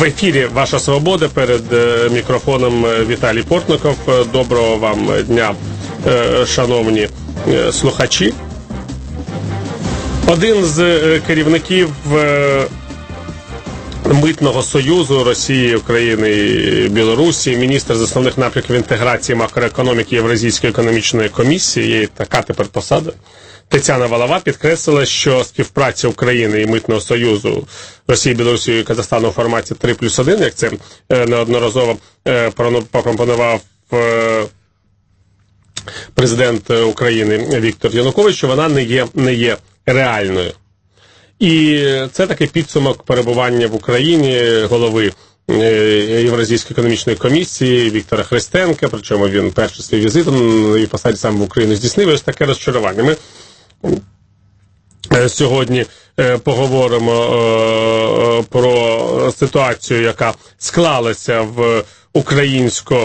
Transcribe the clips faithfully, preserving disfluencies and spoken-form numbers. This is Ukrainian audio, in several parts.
В ефірі «Ваша свобода», перед мікрофоном Віталій Портников. Доброго вам дня, шановні слухачі. Один з керівників Митного союзу Росії, України і Білорусі, міністр з основних напрямків інтеграції макроекономіки Євразійської економічної комісії, є така тепер посада, Тетяна Валова, підкреслила, що співпраця України і Митного союзу Росії, Білорусі і Казахстану у форматі три плюс один, як це неодноразово пропонував президент України Віктор Янукович, що вона не є, не є реальною. І це такий підсумок перебування в Україні голови Євразійської економічної комісії Віктора Христенка, причому він перший свій візит і посаді саме в Україну здійснив. Ось таке розчарування. Ми сьогодні поговоримо про ситуацію, яка склалася в українсько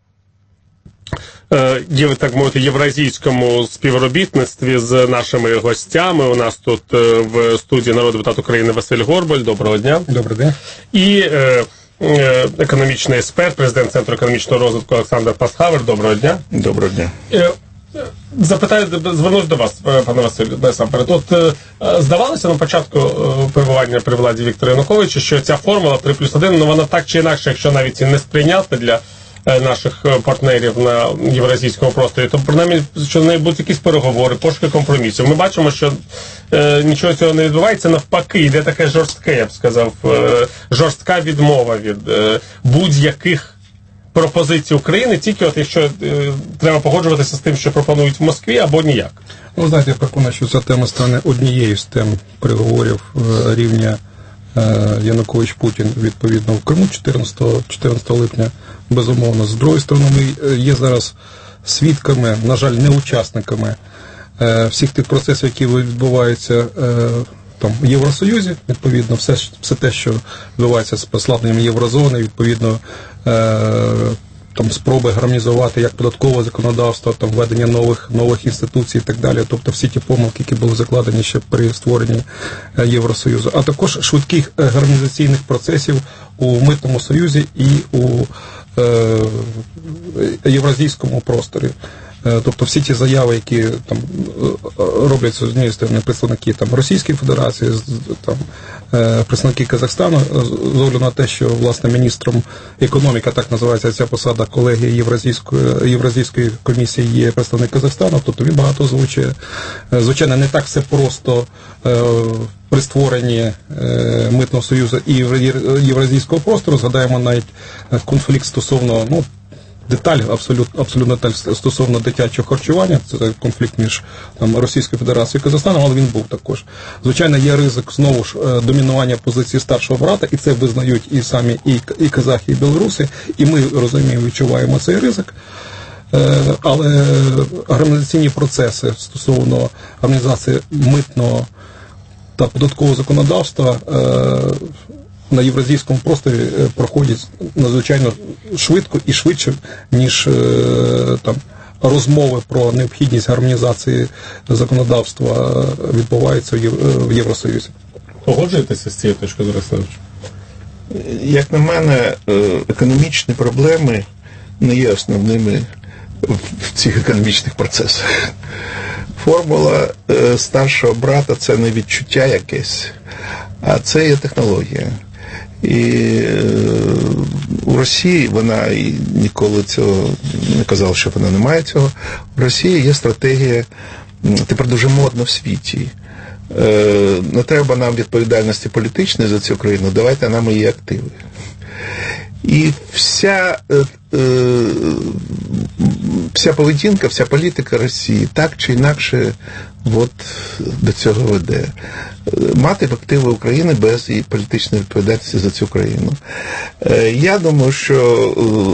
так мовити, євразійському співробітництві з нашими гостями. У нас тут в студії народний депутат України Василь Горбаль. Доброго дня. Добрий день. І е, е, економічний експерт, президент Центру економічного розвитку Олександр Пасхавер. Доброго дня. Доброго дня. Е, Запитаю, звернусь до вас, пане Василю, насамперед. От е, здавалося на початку е, перебування при владі Віктора Януковича, що ця формула три плюс один, ну вона так чи інакше, якщо навіть і не сприйнята для наших партнерів на євразійському просторі, то принаймні, що в неї будуть якісь переговори, пошуки компромісів. Ми бачимо, що е, нічого цього не відбувається, навпаки, йде таке жорстке, я б сказав, е, жорстка відмова від е, будь-яких пропозицій України, тільки от якщо е, треба погоджуватися з тим, що пропонують в Москві, або ніяк. Ну, знаєте, я переконаний, що ця тема стане однією з тем переговорів е, рівня Янукович-Путін, відповідно, в Криму чотирнадцятого липня, безумовно. З другої сторони, ми є зараз свідками, на жаль, не учасниками всіх тих процесів, які відбуваються там, в Євросоюзі, відповідно, все, все те, що відбувається з послабленням єврозони, відповідно, там спроби гармонізувати як податкове законодавство, там введення нових нових інституцій і так далі, тобто всі ті помилки, які були закладені ще при створенні Євросоюзу, а також швидких гармонізаційних процесів у Митному союзі і у е, євразійському просторі. Тобто всі ті заяви, які там робляться з однієї сторони представники там Російської Федерації, там представники Казахстану, з огляду на те, що власне міністром економіки, так називається ця посада колегії Євразійської Євразійської комісії, є представник Казахстану, тобто він багато озвучує. Звичайно, не так все просто при створенні Митного союзу і євразійського простору. Згадаємо навіть конфлікт стосовно, ну, деталь, абсолютно, абсолютно деталь стосовно дитячого харчування, це конфлікт між там, Російською Федерацією і Казахстаном, але він був також. Звичайно, є ризик, знову ж, домінування позиції старшого брата, і це визнають і самі і, і казахи, і білоруси, і ми розуміємо, відчуваємо цей ризик. Але гармонізаційні процеси стосовно гармонізації митного та податкового законодавства на євразійському просторі проходять надзвичайно швидко і швидше, ніж там розмови про необхідність гармонізації законодавства відбуваються в Євросоюзі. Погоджуєтеся з цією точкою зору? Як на мене, економічні проблеми не є основними в цих економічних процесах. Формула старшого брата – це не відчуття якесь, а це є технологія. І у Росії, вона і ніколи цього не казала, що вона не має цього, у Росії є стратегія, тепер дуже модно в світі. Не треба нам відповідальності політичної за цю країну, давайте нам її активи. І вся, вся поведінка, вся політика Росії так чи інакше от до цього веде. Мати активи України без і політичної відповідальності за цю країну. Я думаю, що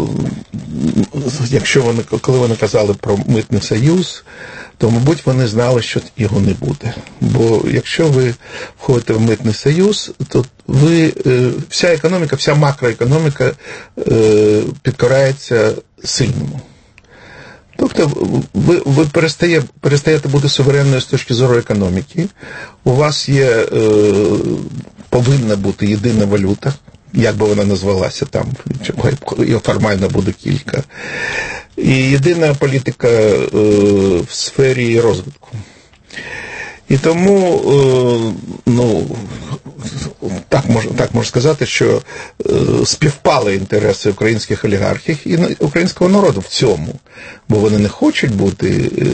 якщо вони, коли вони казали про Митний союз, то, мабуть, вони знали, що його не буде. Бо якщо ви входите в Митний союз, то ви, вся економіка, вся макроекономіка підкорається сильному. Тобто ви, ви перестає, перестаєте бути суверенною з точки зору економіки, у вас є, повинна бути єдина валюта, як би вона назвалася там, і формально буде кілька. І єдина політика е, в сфері розвитку. І тому, е, ну, так можна, так можна сказати, що е, співпали інтереси українських олігархів і українського народу в цьому. Бо вони не хочуть бути е,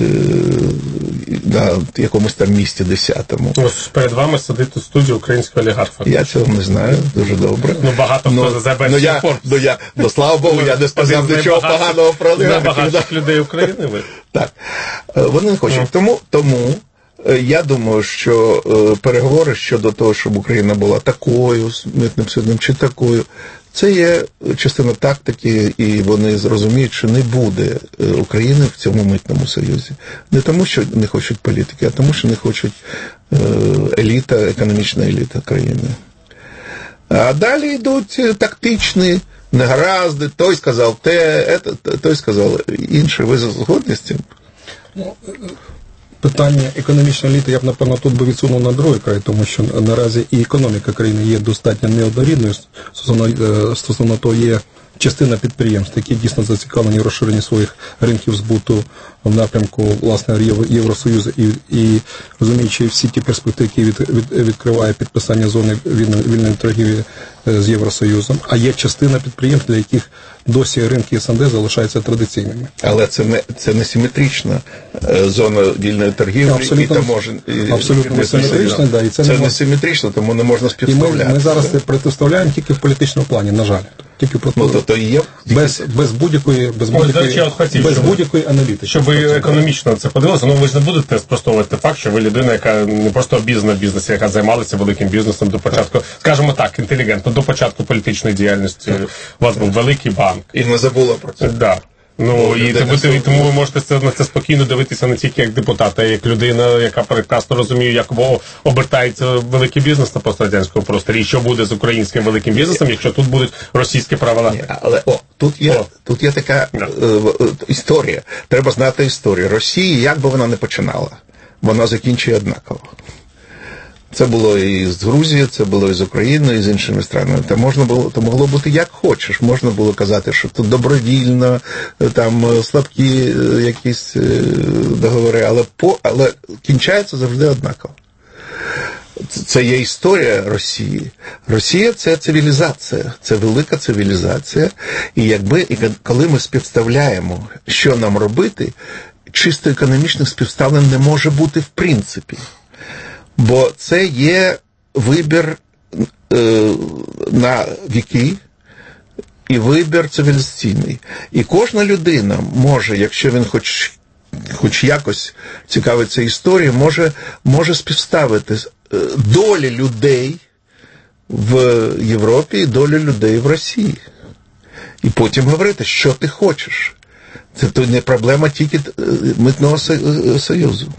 на якомусь там місці десятому. Ось перед вами сидить у студії українського олігарха. Я цього не знаю, дуже добре. Ну, багато хто за себе ну, я, ну, я, ну, слава Богу, я не сказав нічого поганого про олігархів. Найбагатших людей України ви? Так. Вони не хочуть. Mm. Тому, тому я думаю, що переговори щодо того, щоб Україна була такою, з митним союзом, чи такою, це є частина тактики, і вони зрозуміють, що не буде України в цьому митному союзі. Не тому, що не хочуть політики, а тому, що не хочуть еліта, економічна еліта країни. А далі йдуть тактичні негаразди, той сказав те, той сказав інше. Ви згодні з цим? Ну, питання економічної еліти я б, напевно, тут би відсунув на другий край, тому що наразі і економіка країни є достатньо неоднорідною, стосовно, стосовно того є частина підприємств, які дійсно зацікавлені в розширенні своїх ринків збуту в напрямку, власне, Євросоюзу і, і розуміючи всі ті перспективи, які від, від, відкриває підписання зони вільної, вільної торгівлі з Євросоюзом, а є частина підприємств, для яких досі ринки СНД залишаються традиційними. Але це не, це не симетрична зона вільної торгівлі абсолютно, і таможень. Абсолютно не симетрична, да, і це, це не, не симетрично, тому не можна співставляти. І ми, ми зараз це протиставляємо тільки в політичному плані, на жаль. Тільки про ну, то, то є без, без будь-якої без будь-якої, Ось, хотів, без щоб, будь-якої аналітики. Щоб ви економічно це подивилися, ну ви ж не будете спростовувати факт, що ви людина, яка не просто обізнана в бізнесі, яка займалася великим бізнесом до початку, скажімо так, інтелігентно, до початку політичної діяльності. У вас був великий банк. І не забула про це. Да. Ну, і тому, тому ви можете це, на це спокійно дивитися не тільки як депутат, а як людина, яка прекрасно розуміє, як обертається великий бізнес на пострадянському просторі, і що буде з українським великим бізнесом, якщо тут будуть російські правила. Ні, але о, тут є, о. тут є така yeah. е, е, історія. Треба знати історію. Росії, як би вона не починала, вона закінчує однаково. Це було і з Грузії, це було і з Україною, і з іншими странами. Та можна було, то могло бути як хочеш. Можна було казати, що тут добровільно, там слабкі якісь договори, але по, але кінчається завжди однаково. Це є історія Росії. Росія – це цивілізація, це велика цивілізація. І якби, і коли ми співставляємо, що нам робити, чисто економічних співставлень не може бути в принципі. Бо це є вибір е, на віки і вибір цивілізаційний. І кожна людина може, якщо він хоч, хоч якось цікавиться історією, може, може співставити долі людей в Європі і долі людей в Росії. І потім говорити, що ти хочеш. Це то не проблема тільки митного союзу.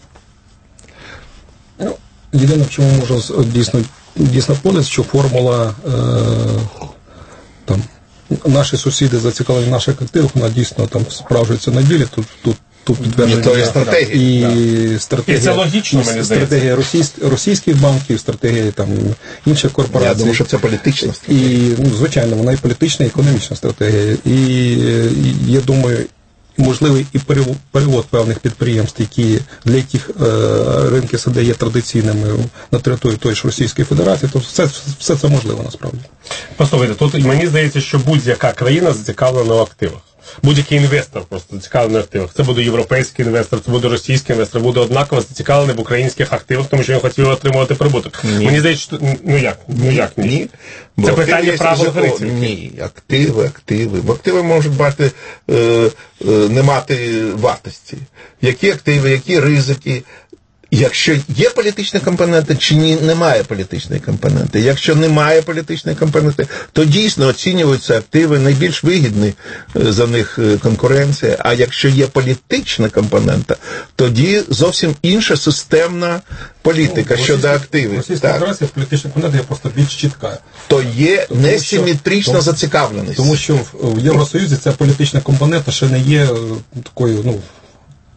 Ну, єдине, в чому можу дійсно, дійсно погодитися, що формула е, там, наші сусіди зацікавлені в наших активах, вона дійсно там справжується на ділі, тут, тут, тут підтвердження стратегія. І да. стратегія, і це логічно, мені стратегія російських, російських банків, стратегія там, інших корпорацій. Я думаю, що це політична стратегія. І, ну, звичайно, вона і політична, і економічна стратегія. І, і я думаю, можливий і перевод певних підприємств, які, для яких е, ринки СНД є традиційними на території тої ж Російської Федерації, то все, все це можливо насправді. Послухайте, тут мені здається, що будь-яка країна зацікавлена в активах. Будь-який інвестор просто зацікавлений в активах. Це буде європейський інвестор, це буде російський інвестор, буде однаково зацікавлений в українських активах, тому що він хотів отримувати прибуток. Ні. Мені здається, що ну як, ну як ні? Ні. Це питання правил гри. Ні, активи, активи. Бо активи можуть мати, е, е, не мати вартості. Які активи, які ризики. Якщо є політичні компоненти, чи ні, немає політичної компоненти. Якщо немає політичної компоненти, то дійсно оцінюються активи, найбільш вигідні за них конкуренція. А якщо є політична компонента, тоді зовсім інша системна політика ну, щодо активів. Російська Федерація в політичній компоненті є просто більш чітка. То є тому, несиметрична тому, зацікавленість. Тому що в Євросоюзі ця політична компонента ще не є такою, ну,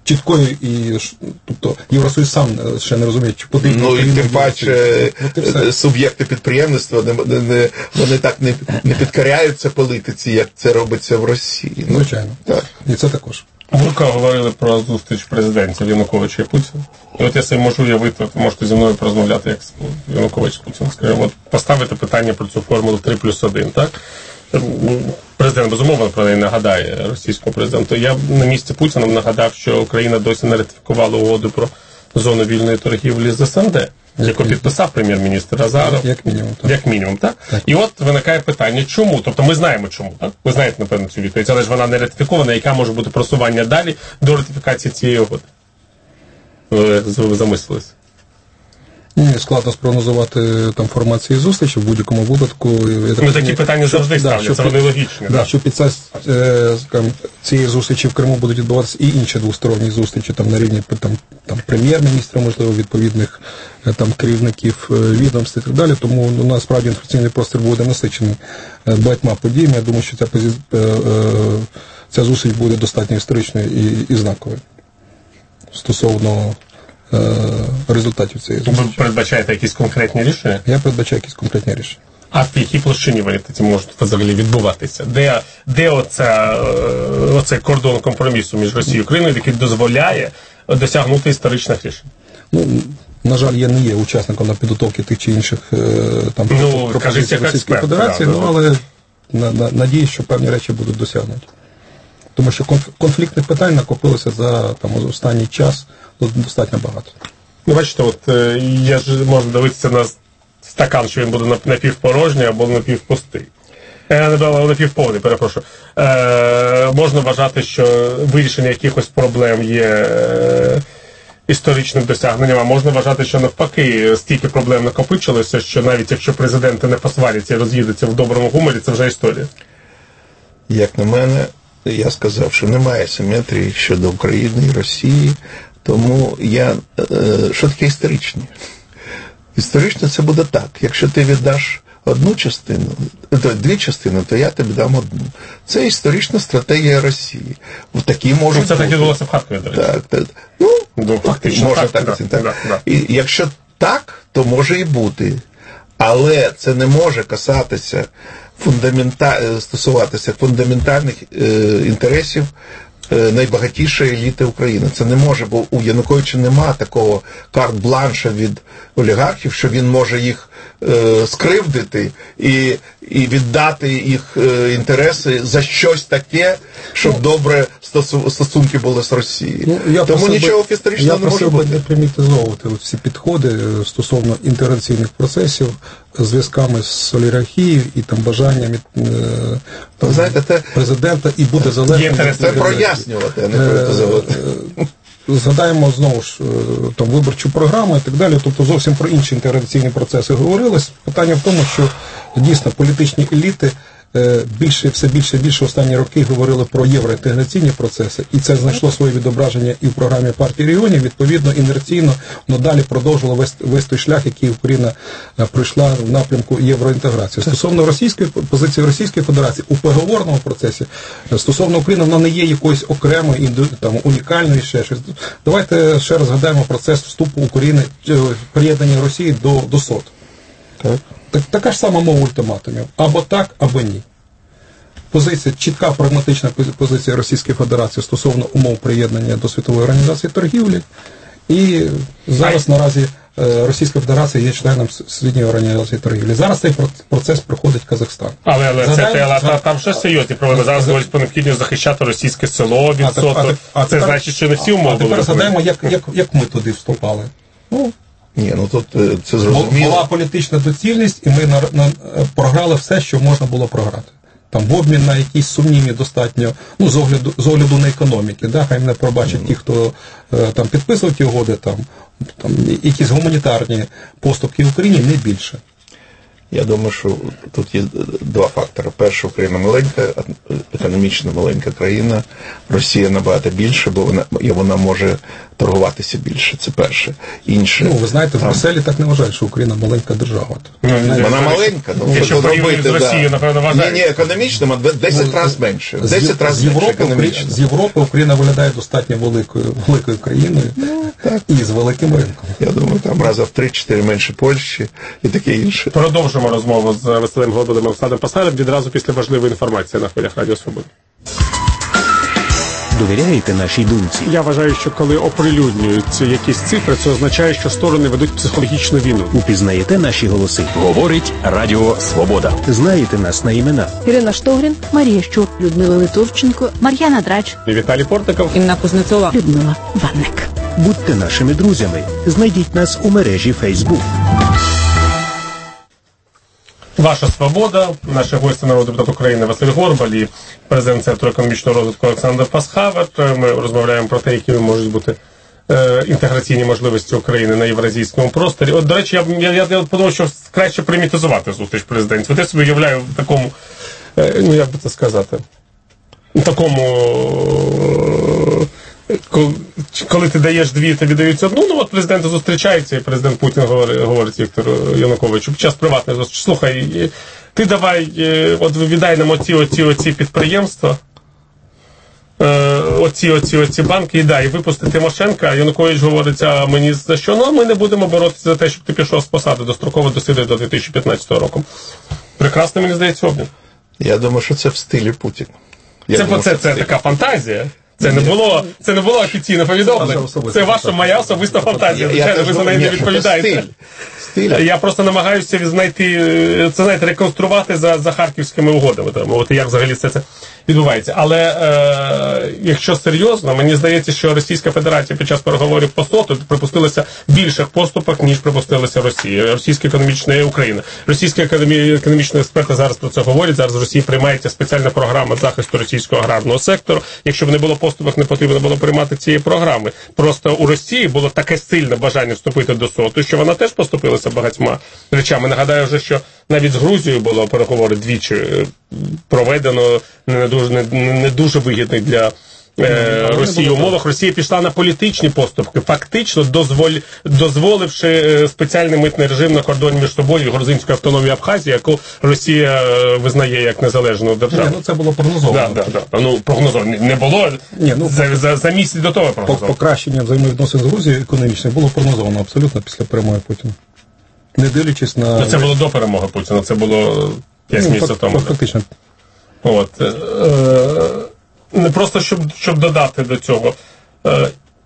чіткої і тобто Євросоюз сам ще не розуміє, чи потрібно. Ну і тим паче ну, суб'єкти підприємництва не, не, вони так не, не підкоряються політиці, як це робиться в Росії. Ну, звичайно. Так. І це також. Гурко говорили про зустріч президентів Януковича і Путіна. І от я собі можу уявити, ви можете зі мною порозмовляти, як Янукович з Путіним. Скажімо, от поставити питання про цю формулу три плюс один, так? Президент, безумовно, про неї нагадає російському президенту. Я б на місці Путіна нагадав, що Україна досі не ратифікувала угоду про зону вільної торгівлі з СНД, яку підписав прем'єр-міністр Азаров. Як мінімум, так. Як мінімум, так? так? І от виникає питання, чому? Тобто ми знаємо чому, так? Ви знаєте, напевно, цю відповідь, але ж вона не ратифікована, яка може бути просування далі до ратифікації цієї угоди? Ви замислились? Ні, складно спрогнозувати там формат цієї зустрічі, в будь-якому випадку. Ну, такі питання завжди ставляться, да, вони логічні. Да, да. Що під час е, цієї зустрічі в Криму будуть відбуватися і інші двосторонні зустрічі там, на рівні там, там, прем'єр-міністра, можливо, відповідних там, керівників відомств і так далі. Тому ну, насправді інформаційний простір буде насичений багатьма подіями. Я думаю, що ця, е, е, ця зустріч буде достатньо історичною і, і знаковою стосовно результатів цієї зустрічі. Ви передбачаєте якісь конкретні рішення? Я передбачаю якісь конкретні рішення. А в якій площині вони тоді можуть взагалі відбуватися? Де, де оця, оцей кордон компромісу між Росією і Україною, який дозволяє досягнути історичних рішень? Ну, на жаль, я не є учасником на підготовки тих чи інших там ну, пропозицій Російської Федерації, да, ну, але на, на, надіюсь, що певні речі будуть досягнуті. Тому що конфліктних питань накопилося за там, останній час достатньо багато. Ну, бачите, от я ж можу дивитися на стакан, що він буде напівпорожній або напівпустий. Е, напівповний, перепрошую. Е, можна вважати, що вирішення якихось проблем є е, історичним досягненням, а можна вважати, що навпаки стільки проблем накопичилося, що навіть якщо президенти не посваряться і роз'їдуться в доброму гуморі, це вже історія. Як на мене, я сказав, що немає симетрії щодо України і Росії, тому я... Що таке історичні? Історично це буде так. Якщо ти віддаш одну частину, то дві частини, то я тобі дам одну. Це історична стратегія Росії. В такі можуть це так відбулося в Харкові, до речі. Так, так. Ну, ну фактично. Може так, так, так, так. Да, да. І якщо так, то може і бути. Але це не може касатися фундамента... стосуватися фундаментальних е, інтересів е, найбагатішої еліти України. Це не може, бо у Януковича немає такого карт-бланша від олігархів, що він може їх е, скривдити і, і віддати їх е, інтереси за щось таке, щоб ну, добре стосу... стосунки були з Росією. Ну, я Тому нічого би, історичного не може бути. Я просив би не примітизовувати всі підходи стосовно інтеграційних процесів, зв'язками з олігархією і там бажанням е, там, знаєте, те, президента і буде залежно. Це прояснювати, а не примітизовувати. Згадаємо знову ж там виборчу програму і так далі, тобто зовсім про інші інтеграційні процеси говорилось. Питання в тому, що дійсно політичні еліти більше, все більше і більше останні роки говорили про євроінтеграційні процеси, і це знайшло своє відображення і в програмі партії регіонів, відповідно, інерційно, но далі продовжило весь, весь той шлях, який Україна пройшла в напрямку євроінтеграції. Стосовно російської позиції Російської Федерації у переговорному процесі, стосовно України, вона не є якоюсь окремою, там, унікальною, ще щось. Давайте ще раз згадаємо процес вступу України, приєднання Росії до, до СОТ. Так. Так, така ж сама мова ультиматумів. Або так, або ні. Позиція, чітка прагматична позиція Російської Федерації стосовно умов приєднання до Світової організації торгівлі. І зараз наразі Російська Федерація є членом Світової організації торгівлі. Зараз цей процес проходить Казахстан. Але, але Задай... це, але там ще серйозні проблеми. Зараз говорять про необхідність захищати російське село від СОТу. А, а, а це тепер, значить, що не всі умови. А тепер згадаємо, як, як, як ми туди вступали. Ну, Ні, ну тут це зрозуміло. Була політична доцільність, і ми на, на, програли все, що можна було програти. Там в обмін на якісь сумнівні достатньо, ну, з огляду, з огляду на економіки, да? Хай мене пробачать mm. ті, хто там підписував ті угоди, там, там якісь гуманітарні поступки в Україні, не більше. Я думаю, що тут є два фактори. Перше, Україна маленька, економічно маленька країна, Росія набагато більше, бо вона, і вона може торгуватися більше, це перше. Інше. Ну, ви знаєте, в Брюсселі так не вважають, що Україна маленька держава. Ну, вона маленька, ну, якщо порівнюють з Росією, да. напевно, вважають. Ні, ні, економічно, десять разів менше. десять разів з Європи, менше економічно. З Європи Україна виглядає достатньо великою, великою країною, ну, так. І з великим ринком. Я думаю, там разів в три-чотири менше Польщі і таке інше. Продовжимо розмову з Василем Глободом і Олександром Пасалем відразу після важливої інформації на хвилях Радіо Свобода. Довіряєте нашій думці? Я вважаю, що коли оприлюднюють якісь цифри, це означає, що сторони ведуть психологічну війну. Упізнаєте наші голоси? Говорить Радіо Свобода. Знаєте нас на імена? Ірина Штогрін, Марія Щур, Людмила Литовченко, Мар'яна Драч, І Віталій Портников. Інна Кузнецова, Людмила Ванник. Будьте нашими друзями. Знайдіть нас у мережі Facebook. Ваша свобода, наші гості, народний депутат України Василь Горбаль і президент Центру економічного розвитку Олександр Пасхавер. Ми розмовляємо про те, які можуть бути е, інтеграційні можливості України на євразійському просторі. От, до речі, я, я, я, я подумав, що краще примітизувати зустріч президентів. От я собі уявляю в такому, е, ну як би це сказати, в такому... Е, коли ти даєш дві, тобі дають одну, ну от президенти зустрічаються, і президент Путін говорить, говорить Віктору Януковичу під час приватної зустрічі: слухай, ти давай, от віддай нам оці, оці, оці підприємства, оці, оці, оці банки, і дай, випусти Тимошенка. А Янукович говорить: а мені за що? Ну, ми не будемо боротися за те, щоб ти пішов з посади, достроково досидиш до дві тисячі п'ятнадцятого року. Прекрасно, мені здається, обмін. Я думаю, що це в стилі Путіна. Я Це, думаю, це, це така фантазія. Це не було, це не було офіційне повідомлення. Це ваша, моя особиста фантазія. Звичайно, ви за неї не відповідаєте. Стиль. Я просто намагаюся знайти, це, знаєте, реконструвати за, за харківськими угодами. Там, от як взагалі все це відбувається. Але е, якщо серйозно, мені здається, що Російська Федерація під час переговорів по СОТу припустилася більших поступок, ніж припустилася Росія. Російська економічна і Україна. Російські економічні експерти зараз про це говорять. Зараз в Росії приймається спеціальна програма захисту російського аграрного сектору. Якщо б не було поступок, не потрібно було приймати цієї програми. Просто у Росії було таке сильне бажання вступити до СОТу, що вона теж поступилася багатьма речами. Нагадаю вже, що навіть з Грузією було переговори двічі проведено не дуже, не, не дуже вигідних для е, Росії умовах. Росія пішла на політичні поступки, фактично дозволь, дозволивши спеціальний митний режим на кордоні між собою Грузинською автономією Абхазії, яку Росія визнає як незалежну державу. Ні, ну це було прогнозовано. Да, да, да. Ну, прогнозовано не було. Ні, ну, за, за, за місяць до того прогнозовано. Покращення взаємовідносин з Грузією економічних було прогнозовано абсолютно після перемоги Путіна. Не дивлячись на... Ну, це було до перемоги Путіна, це було п'ять ну, місяців тому. Фактично. От. Е, не просто, щоб, щоб додати до цього. Е,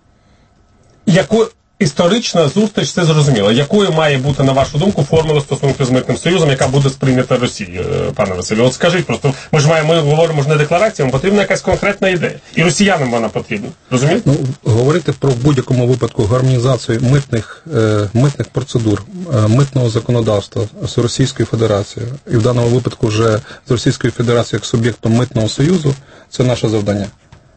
яку історична зустріч, це зрозуміло. Якою має бути, на вашу думку, формула стосунку з Митним Союзом, яка буде сприйнята Росією, пане Василю? От скажіть просто, ми ж маємо, ми говоримо ж не деклараціями, потрібна якась конкретна ідея. І росіянам вона потрібна. Розумієте? Ну, говорити про в будь-якому випадку гармонізацію митних, е, митних процедур, е, митного законодавства з Російською Федерацією, і в даному випадку вже з Російською Федерацією як суб'єктом Митного Союзу, це наше завдання.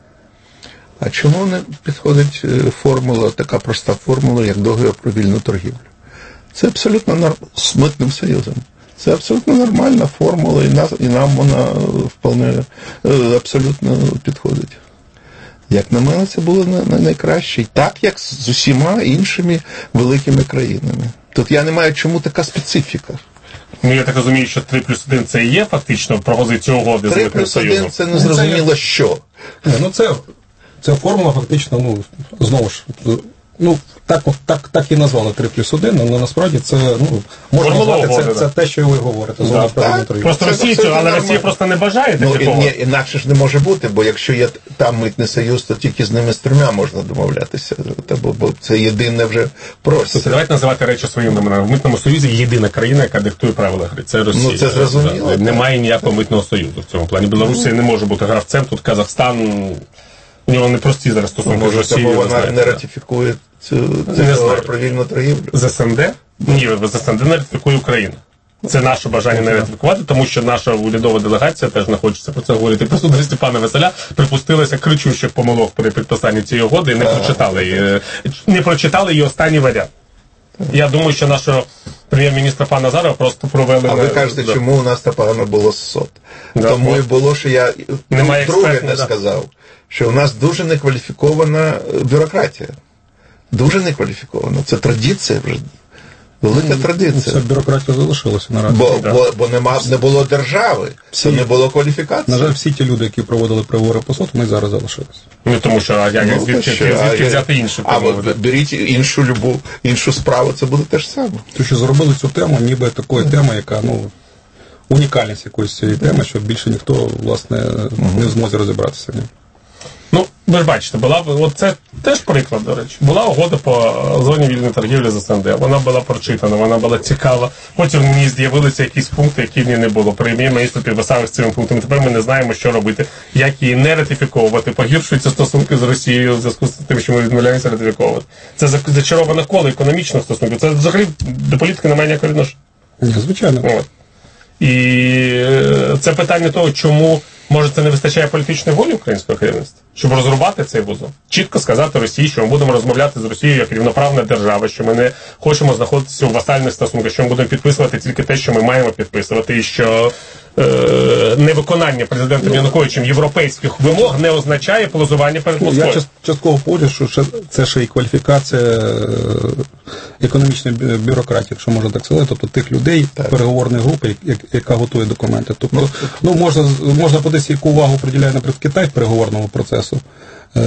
А чому не підходить формула, така проста формула, як договір про вільну торгівлю? Це абсолютно норм... з Митним Союзом. Це абсолютно нормальна формула, і, нас, і нам вона вполне абсолютно підходить. Як на мене, це було найкраще. Так, як з усіма іншими великими країнами. Тут я не маю, чому така специфіка. Ну, я так розумію, що три плюс один це і є фактично пропозиція угоди з Митним Союзом. три плюс один це не зрозуміло що. Не, ну це... Ця формула фактично, ну, знову ж, ну, так, так, так і назвали три плюс один, але насправді це, ну, можна назвати, це, це те, що ви говорите. Да, так, просто Росія, але Росія нормально. Просто не бажає ну, такого. Ні, інакше ж не може бути, бо якщо є там Митний Союз, то тільки з ними з трьома можна домовлятися, бо, бо це єдине вже простір. Давайте називати речі своїм іменем. В Митному Союзі єдина країна, яка диктує правила гри. Це Росія. Ну, це зрозуміло. Немає ніякого Митного Союзу в цьому плані. Білорусія не може бути гравцем, тут Казахстан... У нього не прості зараз стосунки з Росією. Бо вона не ратифікує цю договір про вільну торгівлю. З СНД? Ні, з СНД не ратифікує Україна. Це наше бажання не ратифікувати, тому що наша урядова делегація, теж не хочеться про це говорити, просто до Степана Василя припустилася кричущих помилок при підписанні цієї угоди і не прочитали її, не прочитали її останній варіант. Я думаю, що нашого прем'єр-міністра пана Азарова просто провели... А на... ви кажете, да. чому у нас так погано було з СОТ? Да, Тому бо... і було, що я Немає друге не експертів, да. сказав, що у нас дуже некваліфікована бюрократія. Дуже некваліфікована. Це традиція вже. Велика традиція. Ця бюрократія залишилася наразі. Бо, Да. бо, бо нема, не було держави, Всі- не було кваліфікації. На жаль, всі ті люди, які проводили переговори по СОТ, вони зараз залишилися. Ну, тому що, а як, Ну, звідки, що, звідки а я- взяти іншу А промову? ви беріть іншу любу, іншу справу, це буде те ж саме. Тому що зробили цю тему ніби такою темою, яка, ну, унікальність якоїсь цієї теми, що більше ніхто, власне, не в змозі розібратися в ній. Ну, ви ж бачите, була от це теж приклад, до речі. Була угода по зоні вільної торгівлі з СНД. Вона була прочитана, вона була цікава. Потім в ній з'явилися якісь пункти, які в ній не було. Прем'єр-міністр підписав з цими пунктами. Тепер ми не знаємо, що робити, як її не ратифіковувати. Погіршуються стосунки з Росією в зв'язку з тим, що ми відмовляємося ратифіковувати. Це зачароване коло економічних стосунків. Це взагалі до політики немає ніякого відношення. Ні, звичайно. От. І е, це питання того, чому, може, це не вистачає політичної волі українського керівництва, щоб розрубати цей вузол. Чітко сказати Росії, що ми будемо розмовляти з Росією як рівноправна держава, що ми не хочемо знаходитися у васальних стосунках, що ми будемо підписувати тільки те, що ми маємо підписувати, і що е, невиконання президентом Януковичем європейських вимог не означає плазування перед Ну, Москвою. я частково погоджуюсь, що ще- це ще і кваліфікація е, економічної бю- бюрократії, якщо можна так сказати, тобто тих людей, переговорної групи, як- яка готує документи. Тобто, ну, можна, можна подивитися, яку увагу приділяє, наприклад, Китай переговорному процесу, е,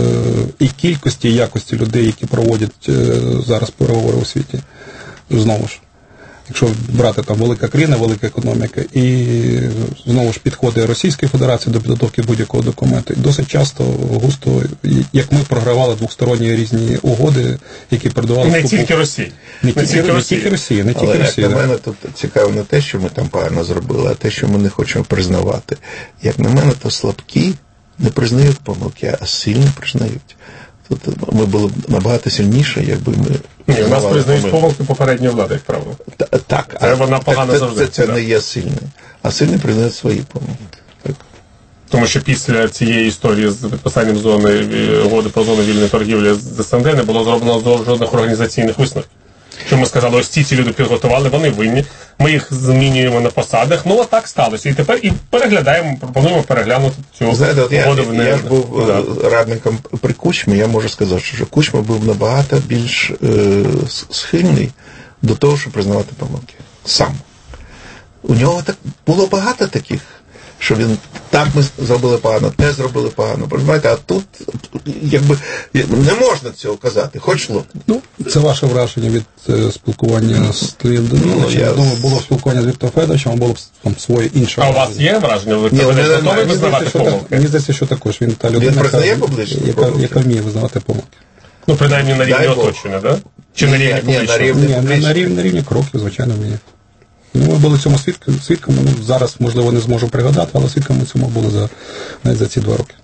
і кількості, і якості людей, які проводять е, зараз переговори у світі. Знову ж. Якщо брати там велика країна, велика економіка, і знову ж підходи Російської Федерації до підготовки будь-якого документу. І досить часто, густо, як ми програвали двосторонні різні угоди, які передавали Не вступу- тільки Росії. Не тільки, не тільки Росії, не Але, тільки як Росії. на да. мене, тут цікаво не те, що ми там погано зробили, а те, що ми не хочемо признавати. Як на мене, то слабкі не признають помилки, а сильні признають. Тут ми були б набагато сильніше, якби ми... Ні, у нас признавали признають помилки. помилки попередньої влади, як правило. Та- Так, Це вона погано це, завжди, Це, це да. не є сильне. А сильні признають свої помилки. Так. Тому що після цієї історії з підписанням зони е, угоди про зону вільної торгівлі з СНД не було зроблено жодних організаційних висновків. Що ми сказали, ось ці ці люди підготували, вони винні, ми їх змінюємо на посадах. Ну, от так сталося. І тепер і переглядаємо, пропонуємо переглянути цю Знаєте, от я, угоду. в я ж був да. е, радником при Кучмі, я можу сказати, що Кучма був набагато більш е, с- схильний до того, щоб признавати помилки. Сам. У нього так було багато таких, що він так ми зробили погано, те зробили погано. Розумієте, а тут якби не можна цього казати, хоч лоб. Ну, це ваше враження від е, спілкування з Леонідом Даниловичем. Ну, я- Я думаю, було спілкування з Віктором Федоровичем, а було б там своє інше. А у вас є враження? Ви Ні, у мене готові немає. Мені здається, визнавати що так, помилки? мені здається, що також він та людина, признає яка, публічно яка, помилки? яка вміє визнавати помилки. Ну, принаймні на рівні Дай Бог. оточення, да? Чи на Ні, рівні ні, на публічного? рівні- Ні, на, на, рівні, на рівні кроків, звичайно, вміє. Ну, ми були цьому свідками, свідками, ну, зараз, можливо, не зможу пригадати, але свідками цьому були за, навіть за ці два роки.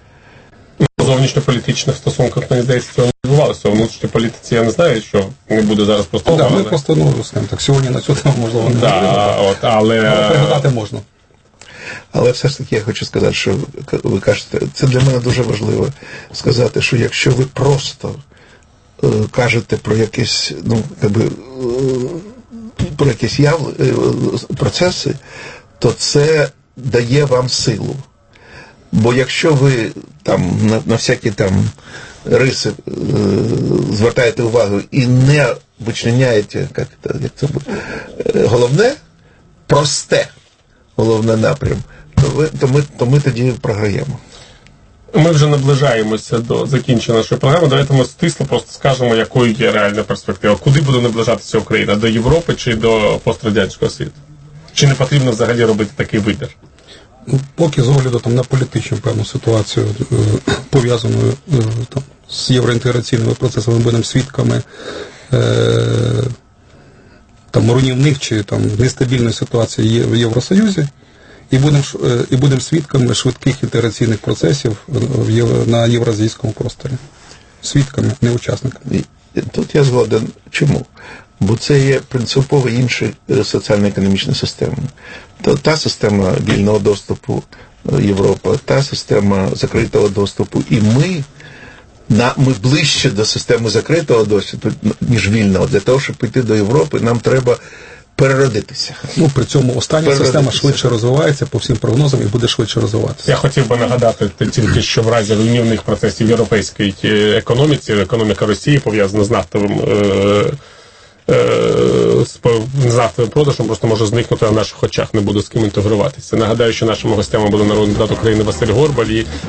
У зовнішньополітичних стосунках, мені здається, цього не відбувалося. У внутрішній політиці я не знаю, що не буде зараз просто. Так, але... ми просто, ну, скажімо так, сьогодні на цю тему, можливо, не говорили, Да, от, але... але пригадати можна. Але все ж таки я хочу сказати, що ви кажете, це для мене дуже важливо сказати, що якщо ви просто е, кажете про якісь, ну, якби, е, про якісь яв... е, процеси, то це дає вам силу. Бо якщо ви там на, на всякі там риси е, звертаєте увагу і не вичленяєте, як це, як це буде, е, головне, просте, головний напрям, то, ви, то, ми, то ми тоді програємо. Ми вже наближаємося до закінчення нашої програми. Давайте ми стисло просто скажемо, якою є реальна перспектива. Куди буде наближатися Україна? До Європи чи до пострадянського світу? Чи не потрібно взагалі робити такий вибір? Ну, поки з огляду там, на політичну певну ситуацію, е, пов'язану е, там, з євроінтеграційними процесами, ми будемо свідками е, там, руйнівних чи там, нестабільної ситуації є в Євросоюзі, і будемо е, і будемо свідками швидких інтеграційних процесів в євро, на євразійському просторі. Свідками, не учасниками. І тут я згоден. Чому? Бо це є принципово інші соціально-економічні системи. То та система вільного доступу Європи, та система закритого доступу. І ми На, ми ближче до системи закритого досвіду, ніж вільного. Для того, щоб піти до Європи, нам треба переродитися. Ну, при цьому остання система швидше розвивається по всім прогнозам і буде швидше розвиватися. Я хотів би нагадати тільки, що в разі руйнівних процесів в європейській економіці, економіка Росії пов'язана з нафтовим е- з нафтовим продажем просто може зникнути на наших очах, не буде з ким інтегруватися. Нагадаю, що нашими гостями були народний депутат України Василь Горбаль і